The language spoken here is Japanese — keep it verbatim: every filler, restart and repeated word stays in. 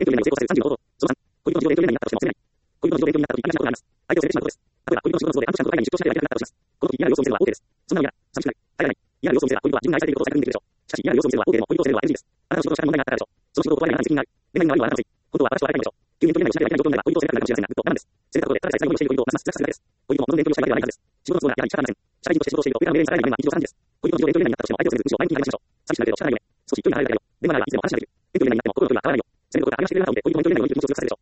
遠距離恋愛を成功させるさんじゅうの方法。そのさん、恋人の事情で遠距離恋愛になったとしても責めない。恋人の事情で遠距離になった時、ありがちなことがあります。相手を責めてしまうことです。例えば、恋人の仕事の都合で半年間とか海外に出張しないといけなくなったとします。この時、嫌な様子を見せるのは OK です。そんなの嫌だ、寂しくない、耐えられない。嫌な様子を見せれば、恋人は自分が愛されていることを再確認できるでしょう。しかし、嫌な様子を見せるのは OK でも、恋人を責めるのは エヌジー です。あなたの仕事の仕方に問題があったからでしょう。その仕事を断れないあなたに責任がある。恋愛の悪いのはあなたのせい。本当は私と別れたいんでしょう。急に遠距離恋愛をしなければいけない状況になれば、恋人を責めたくなるかもしれませんが、ぐっと我慢です。責めたところで、ただでさえ最後にしている恋人をますます辛くさせるだけです。恋人も望んで遠距離をしたいわけではないはずです。仕事の都合ならやはり仕方ありません。社会人として仕事をしていると、上からの命令に逆らえない面は日常茶飯事です。恋人の事情で遠距離恋愛になったとしても、相手を責めず、むしろ前向きになりましょう。寂しくなるけど仕方ないよね。少し距離が離れるだけだよ。電話ならばいつでも話ができる。遠距離恋愛になっても心の距離は変わらないよ。責めることが励ましてくれるなと思って、恋人の遠距離恋愛を生きる気持ちを強くさせるでしょう。